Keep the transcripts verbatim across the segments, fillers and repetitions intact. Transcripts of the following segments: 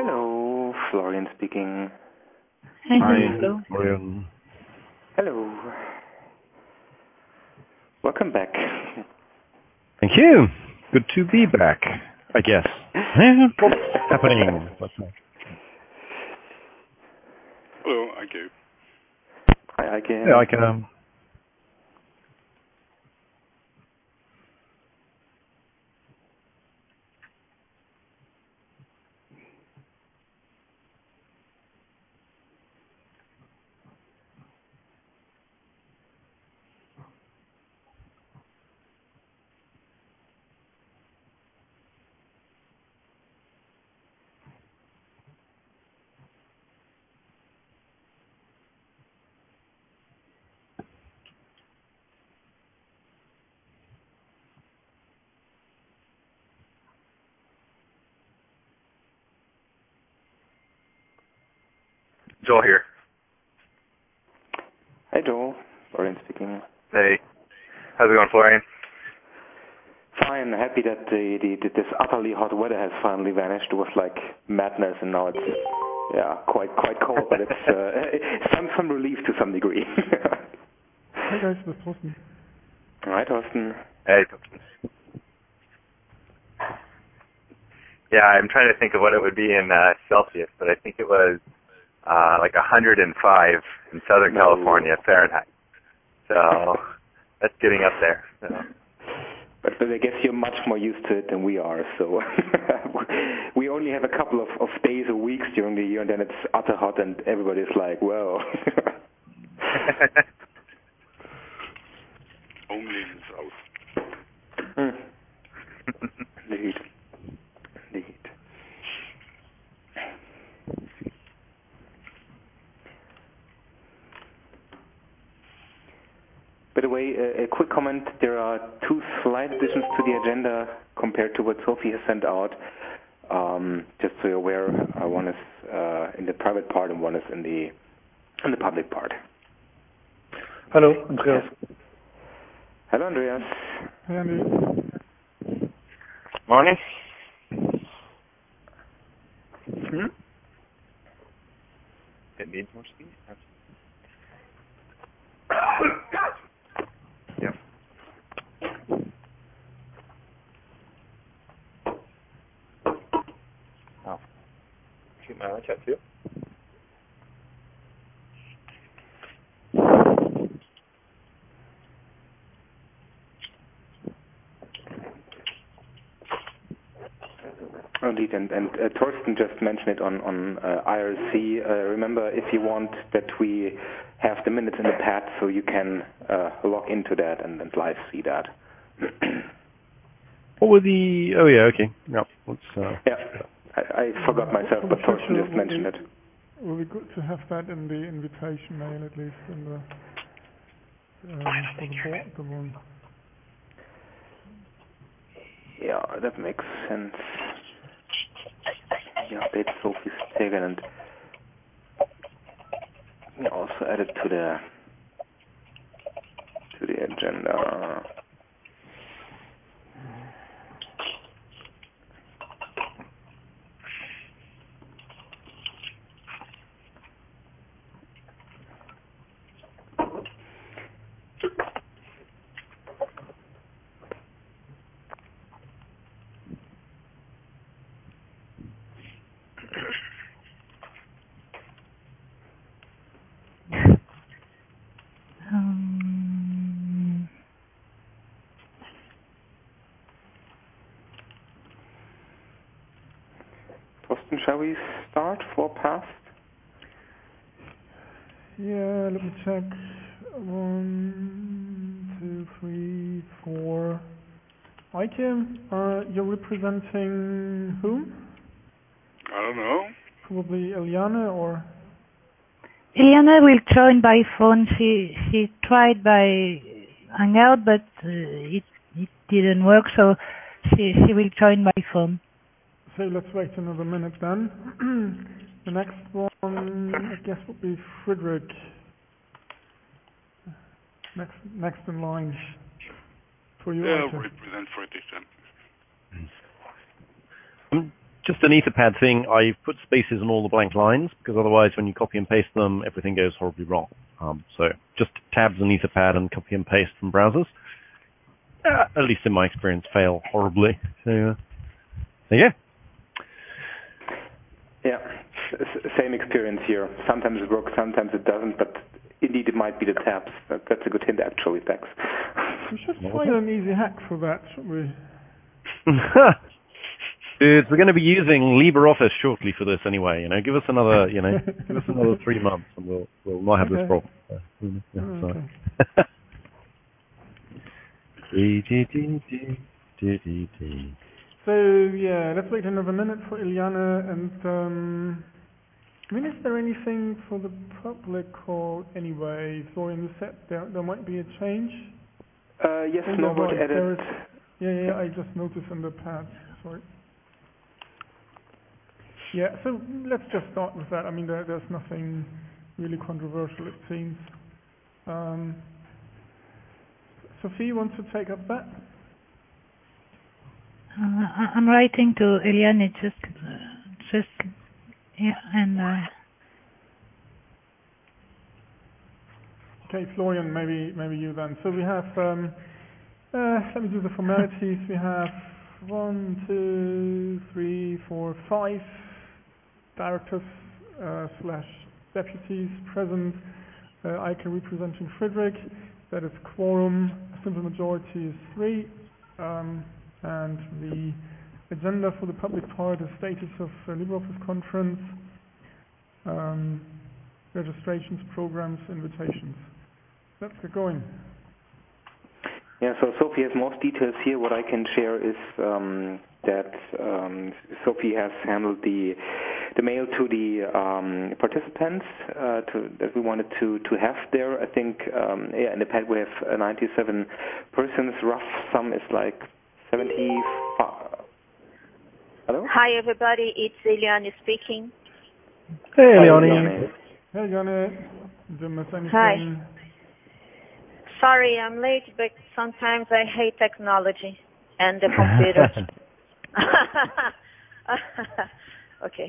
Hello, Florian speaking. Hi, Hi, hello. Florian. Hello. Welcome back. Thank you. Good to be back, I guess. What's happening? What's next? Hello, Ike. Hi, Ike. Yeah, I can. Um, Joel here. Hi, Joel. Florian speaking. Hey. How's it going, Florian? Fine. Happy that the, the, the, this utterly hot weather has finally vanished. It was like madness, and now it's yeah quite quite cold, but it's uh, some some relief to some degree. Hi guys, this is Thorsten. Hi, Thorsten. Hey. Yeah, I'm trying to think of what it would be in uh, Celsius, but I think it was uh, like one hundred five in Southern No. California, Fahrenheit. So that's getting up there. So. But, but I guess you're much more used to it than we are. So we only have a couple of, of days or weeks during the year, and then it's utter hot, and everybody's like, well. Only in the south. Hmm. Indeed. Indeed. By the way, a, a quick comment. There are two slight additions to the agenda compared to what Sophie has sent out. Um, just so you're aware, uh, one is uh, in the private part and one is in the in the public part. Hello, Andreas. Hello, Andreas. Hey, Andy. Morning. Hmm? It needs more speed. Yep. Oh. Shoot my lunch out too. Indeed, and, and uh, Thorsten just mentioned it on, on uh, I R C. Uh, remember, if you want that we have the minutes in the pad so you can uh, log into that and, and live see that. what were the? Oh yeah, okay. Yeah, let's. Uh, yeah, I, I forgot myself, but Thorsten just mentioned it. It would be good to have that in the invitation mail, at least in the um, for the board, the one. Yeah, that makes sense. Yeah, update Sophie's taken and yeah, also add it to the to the agenda. Um, Thorsten, shall we start for past? Yeah, let me check. One, two, three, four. Ike, uh, you're representing whom? I don't know. Probably Eliane or? Eliana will join by phone. She she tried by Hangout, but uh, it it didn't work. So she she will join by phone. So let's wait another minute then. The next one, I guess, would be Frederick. Next next in line for you, Yeah, Ike. represent British then. just an Etherpad thing, I put spaces on all the blank lines, because otherwise when you copy and paste them, everything goes horribly wrong. Um, so just tabs on Etherpad and copy and paste from browsers, uh, at least in my experience, fail horribly. So uh, there you go. Yeah, S- same experience here. Sometimes it works, sometimes it doesn't, but indeed it might be the tabs. That, that's a good hint, actually. Thanks. We should find an easy hack for that, shouldn't we? Dude, we're going to be using LibreOffice shortly for this anyway. You know, give us another, you know, give us another three months, and we'll we'll not have okay. this problem. Uh, yeah, oh, sorry. okay. So yeah, let's wait another minute for Iliana. And um, I mean, is there anything for the public call anyway? Florian, you said there there might be a change. Uh, yes, oh, Norbert right, added. Yeah, yeah, I just noticed in the pad. Sorry. Yeah, so let's just start with that. I mean, there, there's nothing really controversial, it seems. Um, Sophie, wants to take up that? Uh, I- I'm writing to Eliane, just, uh, just, yeah, and, uh, okay, Florian, maybe, maybe you then. So we have, um, uh, let me do the formalities. We have one, two, three, four, five directors uh, slash deputies present. Uh, I can representing Frederick. That is quorum. Simple majority is three. Um, and the agenda for the public part is status of uh, LibreOffice conference, um, registrations, programs, invitations. Let's get going. Yeah, so Sophie has most details here. What I can share is um, that um, Sophie has handled the the mail to the um, participants uh, to, that we wanted to, to have there. I think um, yeah, in the pad we have uh, ninety-seven persons. Rough sum is like seventy-five. Hello? Hi, everybody. It's Eliane speaking. Hey, Eliane. Eliane. Hey, Eliane. Don't miss anything. Hi. Sorry, I'm late, but sometimes I hate technology and the computers. Okay.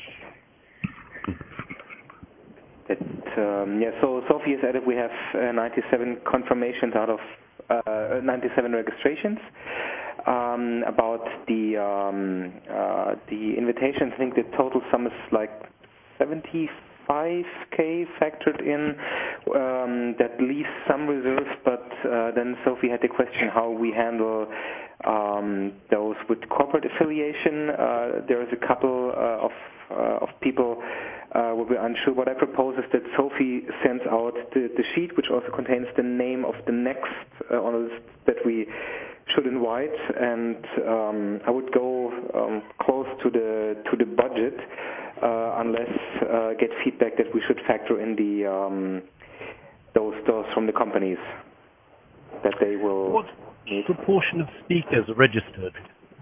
That, um, yeah, so Sophie has added we have uh, ninety-seven confirmations out of uh, ninety-seven registrations. Um, about the um, uh, the invitations, I think the total sum is like seventy-five K factored in. Um, that leaves some reserves, but uh, then Sophie had the question how we handle um, those with corporate affiliation. Uh, there is a couple uh, of uh, of people uh, where we're unsure. What I propose is that Sophie sends out the, the sheet, which also contains the name of the next uh, on the list that we should invite, and um, I would go um, close to the to the budget uh, unless uh, get feedback that we should factor in the um, those those from the companies that they will. What need. proportion of speakers are registered?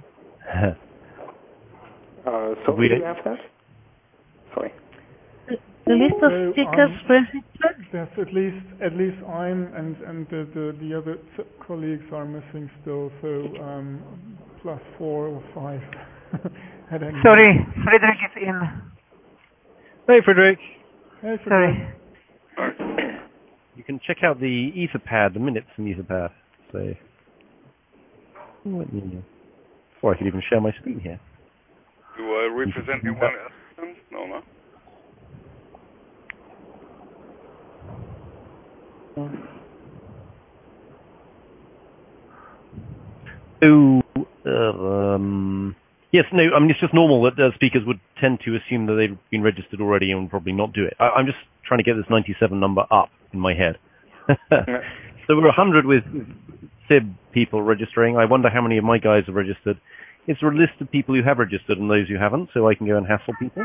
uh, so do you have that? Sorry. the list of So, speakers um, registered? Yes, at least at least I'm and and the the, the other colleagues are missing still. So um, plus four or five. Sorry, Frederick is in. Hey, Frederick. Hey, Frederick. Sorry. You can check out the Etherpad, the minutes in Etherpad. So, let me know. Or I could even share my screen here. Do I represent anyone else? No, no. So, uh, um, yes, no, I mean, it's just normal that uh, speakers would tend to assume that they've been registered already and would probably not do it. I, I'm just trying to get this ninety-seven number up in my head. So we're one hundred with S I B people registering. I wonder how many of my guys are registered. Is there a list of people who have registered and those who haven't, so I can go and hassle people?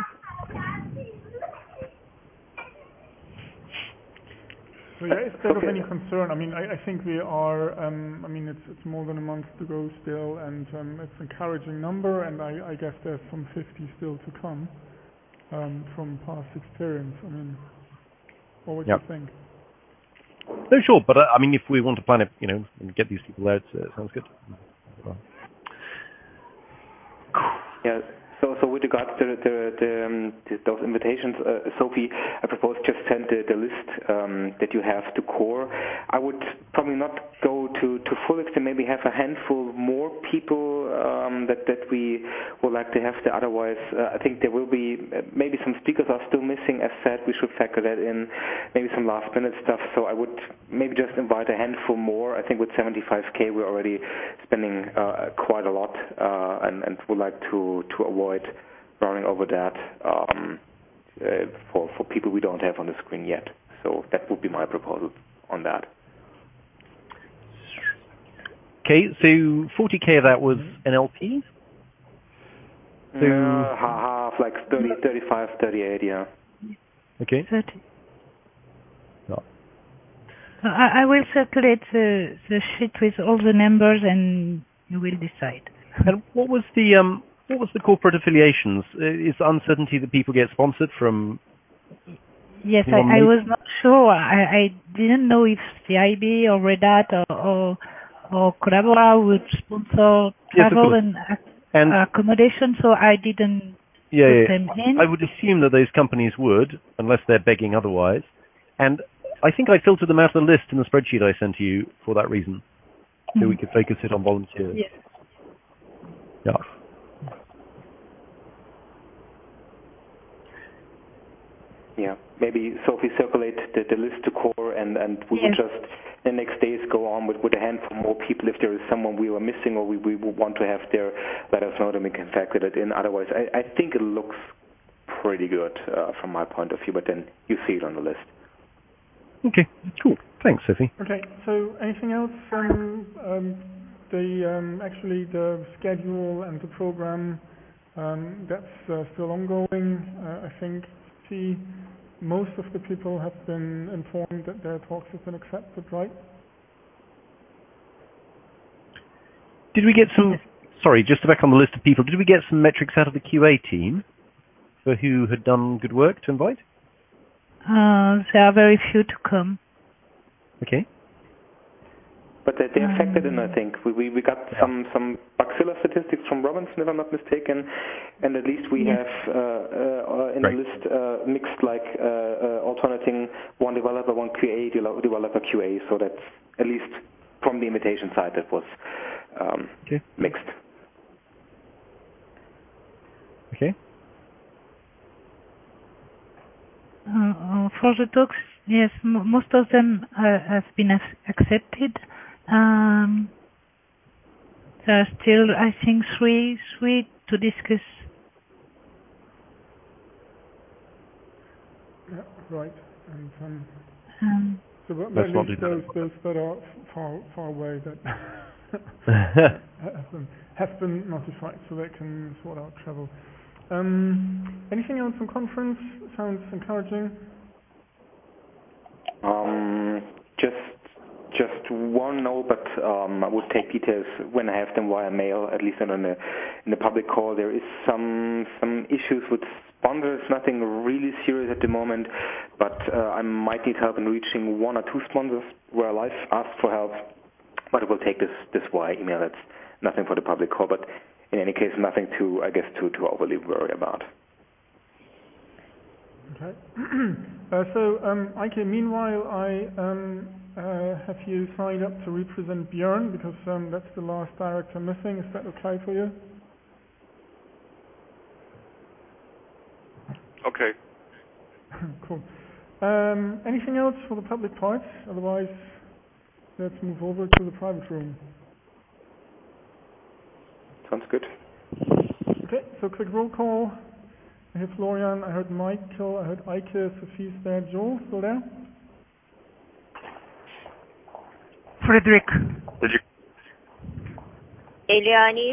So yeah, is that of any concern? I mean, I, I think we are. Um, I mean, it's it's more than a month to go still, and um, it's an encouraging number. And I, I guess there's some fifty still to come um, from past experience. I mean, what would Yep. you think? No, sure, but uh, I mean, if we want to plan it, you know, and get these people there, it uh, sounds good. Well. Yeah, So, so with regards to the, the, um, the, those invitations, uh, Sophie, I propose just send the, the list um, that you have to core. I would probably not go to, to full extent, maybe have a handful more people um, that, that we would like to have there. Otherwise, uh, I think there will be, uh, maybe some speakers are still missing, as said, we should factor that in, maybe some last minute stuff. So I would maybe just invite a handful more. I think with seventy-five K we're already spending uh, quite a lot uh, and, and would like to, to avoid running over that um, uh, for, for people we don't have on the screen yet. So that would be my proposal on that. Okay, so forty K of that was N L P? So uh, half, like thirty, thirty-five, thirty-eight, yeah. Okay. thirty. No. I, I will circulate the, the sheet with all the numbers and you will decide. And what was the um, what was the corporate affiliations? Uh, is uncertainty that people get sponsored from? Yes, I, I was not sure. I, I didn't know if the I B or Red Hat or or, or Collabora would sponsor travel yes, and, and accommodation, so I didn't yeah, put yeah. them in. I would assume that those companies would, unless they're begging otherwise. And I think I filtered them out of the list in the spreadsheet I sent to you for that reason, so mm-hmm. we could focus it on volunteers. Yes. Yeah. Yeah, maybe Sophie circulate the, the list to core, and, and we yes. will just the next days go on with, with a handful more people. If there is someone we were missing or we, we want to have there, let us know, then we can factor it in. Otherwise, I, I think it looks pretty good uh, from my point of view, but then you see it on the list. Okay, cool. Thanks, Sophie. Okay, so anything else from um, the um, actually the schedule and the program? Um, that's uh, still ongoing, uh, I think. See, most of the people have been informed that their talks have been accepted, right? Did we get some, sorry, just back on the list of people, did we get some metrics out of the Q A team for who had done good work to invite? Uh, there are very few to come. Okay. But they, they are factored in, I think. We we, we got yeah. some, some Bacilla statistics from Robinson, if I'm not mistaken, and at least we yes. have uh, uh, in right. the list uh, mixed like uh, uh, alternating one developer, one Q A, developer Q A, so that's at least from the invitation side that was um, okay. mixed. Okay. Uh, for the talks, yes, m- most of them uh, have been as- accepted. Um, there are still, I think, three, three to discuss. Yeah, right. And um, um, so at least those, those that are far, far away that have, been, have been notified, so they can sort out travel. Um, anything else on conference? Sounds encouraging. Um, just. Just one note, but um, I would take details when I have them via mail, at least not in the, in the public call. There is some some issues with sponsors, nothing really serious at the moment, but uh, I might need help in reaching one or two sponsors where I've asked for help, but I will take this, this via email. That's nothing for the public call, but in any case, nothing to, I guess, to, to overly worry about. Okay. uh, so, um, Eike, meanwhile, I um, uh, have you signed up to represent Björn, because um, that's the last director missing. Is that okay for you? Okay. Cool. Um, anything else for the public part? Otherwise, let's move over to the private room. Sounds good. Okay, so quick roll call. I heard Florian, I heard Michael, I heard Eike, Sophie's there, Joel, still there? Frederick. Did you? Eliani.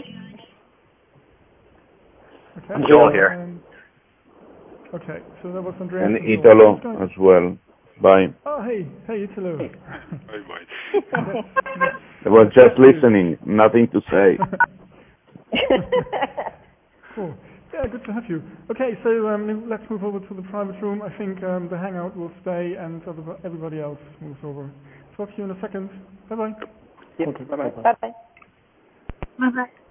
Okay. Joel here. And, okay, so that was Andreas. And, and Italo as well. Bye. Oh, hey, hey, Italo. Hey, Mike. I was just listening, nothing to say. Cool. Yeah, good to have you. Okay, so um, let's move over to the private room. I think um, the hangout will stay and everybody else moves over. Talk to you in a second. Bye-bye. Yeah, okay, bye-bye. Bye-bye. Bye-bye.